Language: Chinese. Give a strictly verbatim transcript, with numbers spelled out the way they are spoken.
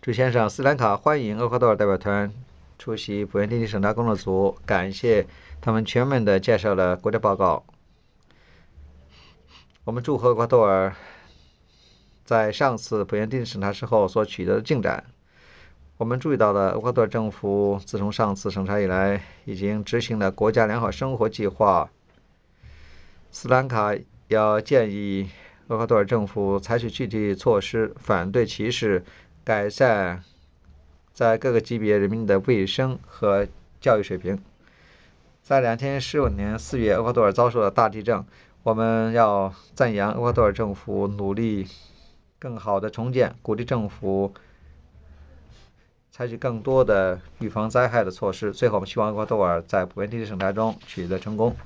朱先生，斯里兰卡欢迎厄瓜多尔代表团出席普遍经济审查工作组，感谢他们全面地介绍了国家报告。我们祝贺厄瓜多尔在上次普遍经济审查之后所取得的进展。我们注意到了厄瓜多尔政府自从上次审查以来，已经执行了国家良好生活计划。斯里兰卡要建议厄瓜多尔政府采取具体措施，反对歧视，改善在各个级别人民的卫生和教育水平。在两千十五年四月，厄瓜多尔遭受了大地震，我们要赞扬厄瓜多尔政府努力更好的重建，鼓励政府采取更多的预防灾害的措施。最后，我们希望厄瓜多尔在普遍经济审查中取得成功。